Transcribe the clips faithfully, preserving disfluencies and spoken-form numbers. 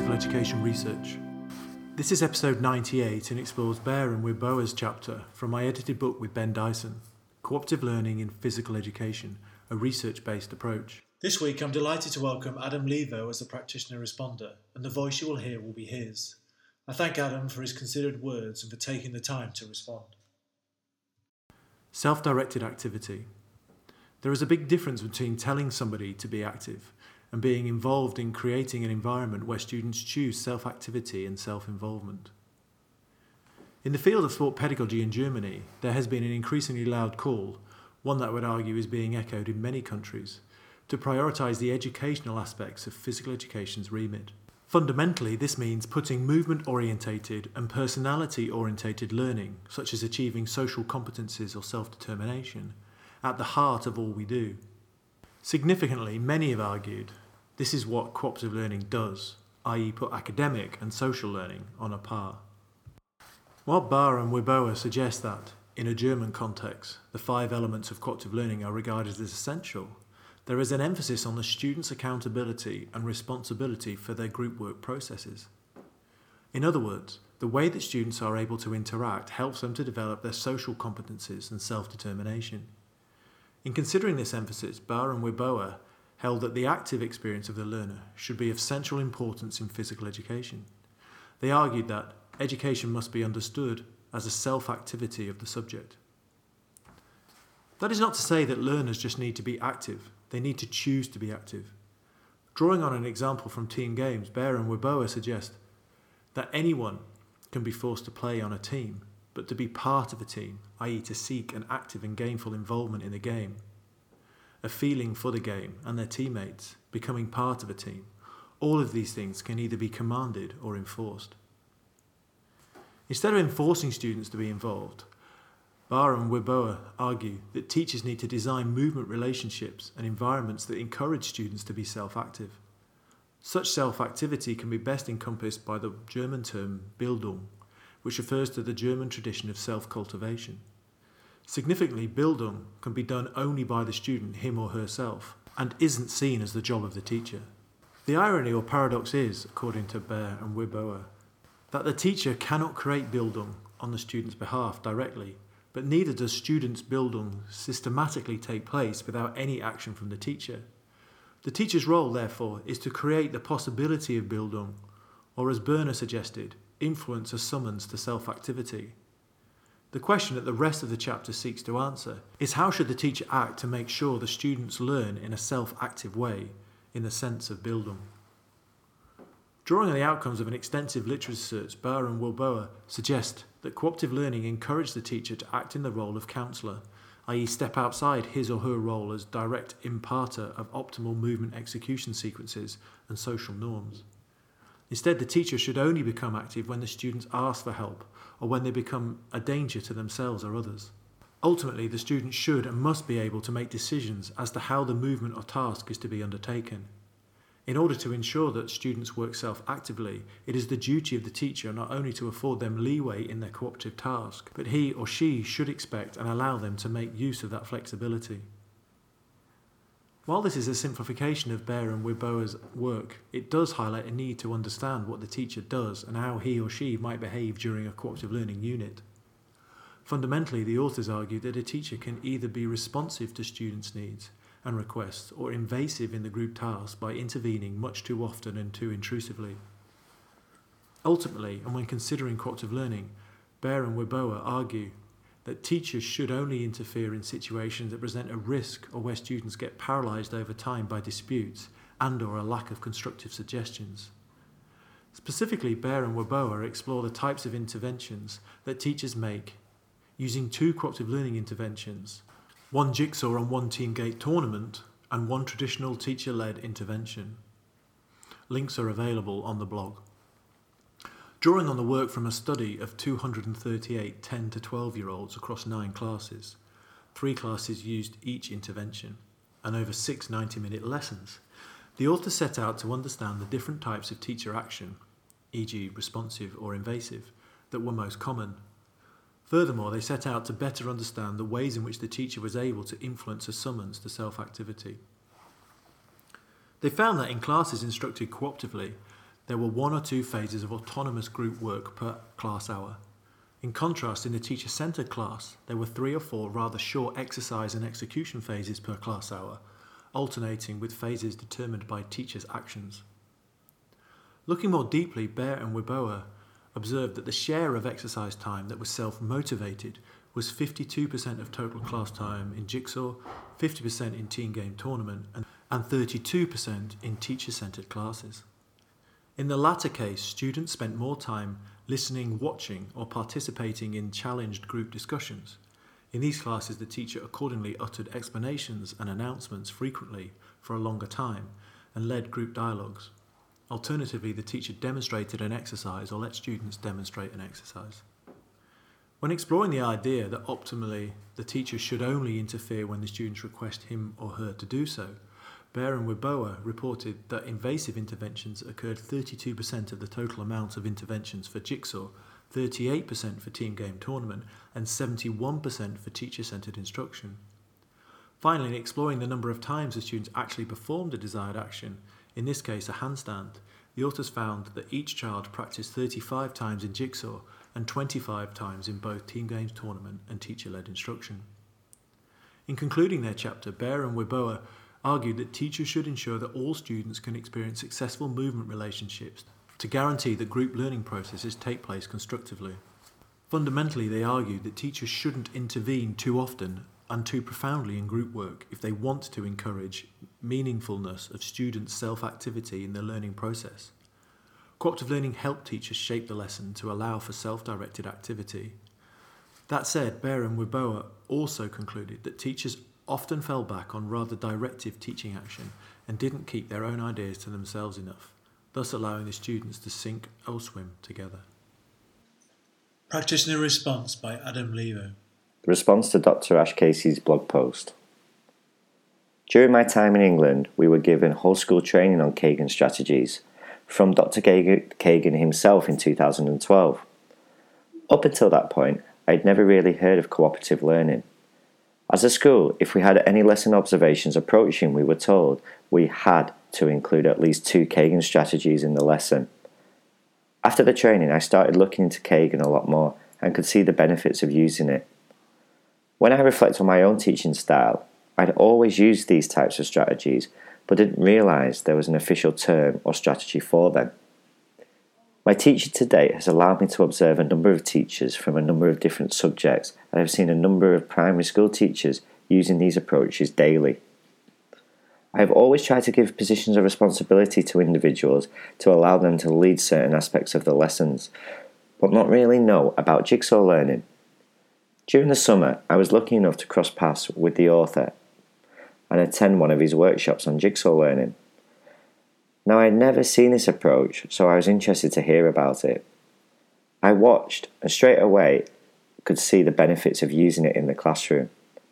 physical education research. This is episode ninety-eight and explores Bear and Wibowa's chapter from my edited book with Ben Dyson, Cooperative Learning in Physical Education, a research-based approach. This week I'm delighted to welcome Adam Levo as the practitioner responder, and the voice you will hear will be his. I thank Adam for his considered words and for taking the time to respond. Self-directed activity. There is a big difference between telling somebody to be active and being involved in creating an environment where students choose self-activity and self-involvement. In the field of sport pedagogy in Germany, there has been an increasingly loud call, one that I would argue is being echoed in many countries, to prioritise the educational aspects of physical education's remit. Fundamentally, this means putting movement-orientated and personality-orientated learning, such as achieving social competencies or self-determination, at the heart of all we do. Significantly, many have argued this is what cooperative learning does, that is put academic and social learning on a par. While Bear and Wibowa suggest that, in a German context, the five elements of cooperative learning are regarded as essential, there is an emphasis on the students' accountability and responsibility for their group work processes. In other words, the way that students are able to interact helps them to develop their social competencies and self-determination. In considering this emphasis, Bear and Wibowa held that the active experience of the learner should be of central importance in physical education. They argued that education must be understood as a self-activity of the subject. That is not to say that learners just need to be active, they need to choose to be active. Drawing on an example from team games, Bear and Wibowa suggest that anyone can be forced to play on a team, but to be part of a team, that is to seek an active and gainful involvement in the game, a feeling for the game and their teammates, becoming part of a team. All of these things can either be commanded or enforced. Instead of enforcing students to be involved, Bear and Wibowa argue that teachers need to design movement relationships and environments that encourage students to be self-active. Such self-activity can be best encompassed by the German term Bildung, which refers to the German tradition of self-cultivation. Significantly, Bildung can be done only by the student, him or herself, and isn't seen as the job of the teacher. The irony or paradox is, according to Bear and Wibowa, that the teacher cannot create Bildung on the student's behalf directly, but neither does students' Bildung systematically take place without any action from the teacher. The teacher's role, therefore, is to create the possibility of Bildung, or as Berner suggested, influence a summons to self-activity. The question that the rest of the chapter seeks to answer is how should the teacher act to make sure the students learn in a self-active way, in the sense of Bildung. Drawing on the outcomes of an extensive literature search, Bear and Wibowa suggest that cooperative learning encouraged the teacher to act in the role of counsellor, that is step outside his or her role as direct imparter of optimal movement execution sequences and social norms. Instead, the teacher should only become active when the students ask for help or when they become a danger to themselves or others. Ultimately, the student should and must be able to make decisions as to how the movement or task is to be undertaken. In order to ensure that students work self-actively, it is the duty of the teacher not only to afford them leeway in their cooperative task, but he or she should expect and allow them to make use of that flexibility. While this is a simplification of Bear and Wibowa's work, it does highlight a need to understand what the teacher does and how he or she might behave during a cooperative learning unit. Fundamentally, the authors argue that a teacher can either be responsive to students' needs and requests or invasive in the group task by intervening much too often and too intrusively. Ultimately, and when considering cooperative learning, Bear and Wibowa argue that teachers should only interfere in situations that present a risk or where students get paralysed over time by disputes and or a lack of constructive suggestions. Specifically, Bear and Wibowa explore the types of interventions that teachers make using two cooperative learning interventions, one jigsaw and one team gate tournament, and one traditional teacher-led intervention. Links are available on the blog. Drawing on the work from a study of two hundred thirty-eight ten to twelve year olds across nine classes, three classes used each intervention, and over six ninety minute lessons, the author set out to understand the different types of teacher action, for example responsive or invasive, that were most common. Furthermore, they set out to better understand the ways in which the teacher was able to influence a summons to self-activity. They found that in classes instructed cooperatively, there were one or two phases of autonomous group work per class hour. In contrast, in the teacher-centred class, there were three or four rather short exercise and execution phases per class hour, alternating with phases determined by teachers' actions. Looking more deeply, Bear and Wibowo observed that the share of exercise time that was self-motivated was fifty-two percent of total class time in Jigsaw, fifty percent in Team Game Tournament, and thirty-two percent in teacher-centred classes. In the latter case, students spent more time listening, watching, or participating in challenged group discussions. In these classes, the teacher accordingly uttered explanations and announcements frequently for a longer time and led group dialogues. Alternatively, the teacher demonstrated an exercise or let students demonstrate an exercise. When exploring the idea that optimally the teacher should only interfere when the students request him or her to do so, Bear and Wibowo reported that invasive interventions occurred thirty-two percent of the total amount of interventions for Jigsaw, thirty-eight percent for Team Game Tournament, and seventy-one percent for teacher-centred instruction. Finally, in exploring the number of times the students actually performed a desired action, in this case a handstand, the authors found that each child practiced thirty-five times in Jigsaw and twenty-five times in both Team Games Tournament and teacher-led instruction. In concluding their chapter, Bear and Wibowo argued that teachers should ensure that all students can experience successful movement relationships to guarantee that group learning processes take place constructively. Fundamentally, they argued that teachers shouldn't intervene too often and too profoundly in group work if they want to encourage meaningfulness of students' self-activity in their learning process. Cooperative learning helped teachers shape the lesson to allow for self-directed activity. That said, Bear and Wibowo also concluded that teachers often fell back on rather directive teaching action and didn't keep their own ideas to themselves enough, thus allowing the students to sink or swim together. Practitioner response by Adam Levo. The response to Doctor Ash Casey's blog post. During my time in England, we were given whole school training on Kagan strategies from Doctor Kagan himself in two thousand twelve. Up until that point, I had never really heard of cooperative learning. As a school, if we had any lesson observations approaching, we were told we had to include at least two Kagan strategies in the lesson. After the training, I started looking into Kagan a lot more and could see the benefits of using it. When I reflect on my own teaching style, I'd always used these types of strategies, but didn't realise there was an official term or strategy for them. My teaching to date has allowed me to observe a number of teachers from a number of different subjects, and I've seen a number of primary school teachers using these approaches daily. I have always tried to give positions of responsibility to individuals to allow them to lead certain aspects of the lessons, but not really know about jigsaw learning. During the summer, I was lucky enough to cross paths with the author and attend one of his workshops on jigsaw learning. Now, I had never seen this approach, so I was interested to hear about it. I watched and straight away could see the benefits of using it in the classroom.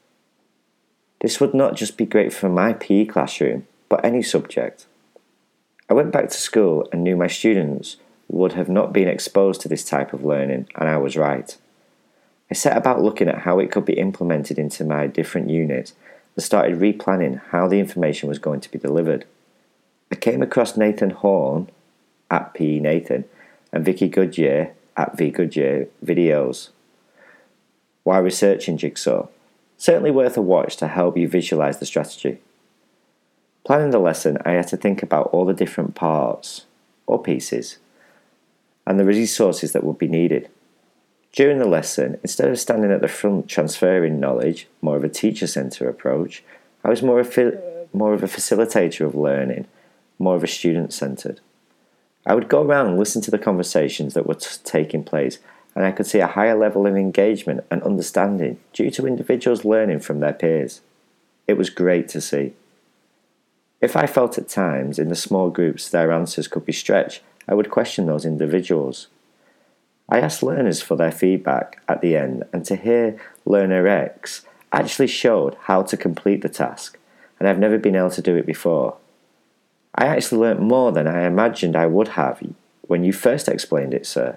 This would not just be great for my P E classroom, but any subject. I went back to school and knew my students would have not been exposed to this type of learning, and I was right. I set about looking at how it could be implemented into my different units and started replanning how the information was going to be delivered. I came across Nathan Horn at P E Nathan and Vicky Goodyear at V Goodyear videos while researching Jigsaw. Certainly worth a watch to help you visualise the strategy. Planning the lesson, I had to think about all the different parts or pieces and the resources that would be needed. During the lesson, instead of standing at the front transferring knowledge, more of a teacher-centre approach, I was more, a, more of a facilitator of learning, more of a student-centred. I would go around and listen to the conversations that were t- taking place, and I could see a higher level of engagement and understanding due to individuals learning from their peers. It was great to see. If I felt at times in the small groups their answers could be stretched, I would question those individuals. I asked learners for their feedback at the end, and to hear Learner X actually showed how to complete the task, and I've never been able to do it before. I actually learnt more than I imagined I would have when you first explained it, sir.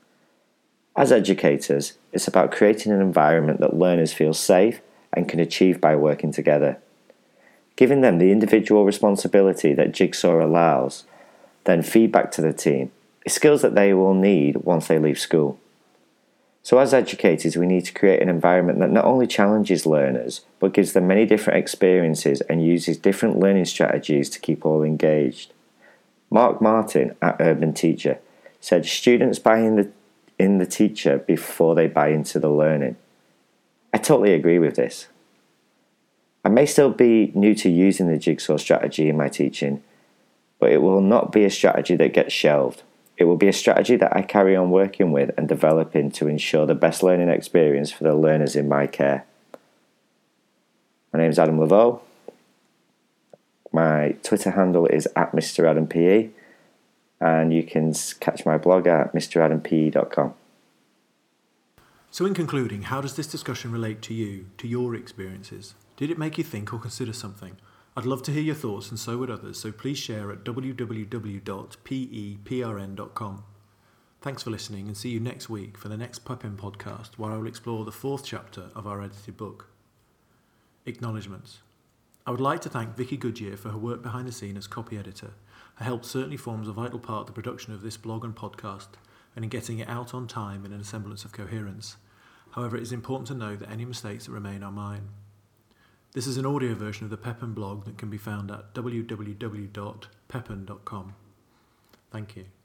As educators, it's about creating an environment that learners feel safe and can achieve by working together. Giving them the individual responsibility that Jigsaw allows then feedback to the team, is skills that they will need once they leave school. So as educators, we need to create an environment that not only challenges learners, but gives them many different experiences and uses different learning strategies to keep all engaged. Mark Martin at Urban Teacher said students buy in the, in the teacher before they buy into the learning. I totally agree with this. I may still be new to using the jigsaw strategy in my teaching, but it will not be a strategy that gets shelved. It will be a strategy that I carry on working with and developing to ensure the best learning experience for the learners in my care. My name is Adam Laveau. My Twitter handle is at Mister Adam P E, and you can catch my blog at Mr Adam P E dot com. So in concluding, how does this discussion relate to you, to your experiences? Did it make you think or consider something? I'd love to hear your thoughts, and so would others, so please share at w w w dot p e p r n dot com. Thanks for listening, and see you next week for the next PepIn podcast, where I will explore the fourth chapter of our edited book. Acknowledgements. I would like to thank Vicky Goodyear for her work behind the scene as copy editor. Her help certainly forms a vital part of the production of this blog and podcast, and in getting it out on time and in a semblance of coherence. However, it is important to know that any mistakes that remain are mine. This is an audio version of the PepIn blog that can be found at w w w dot pepin dot com. Thank you.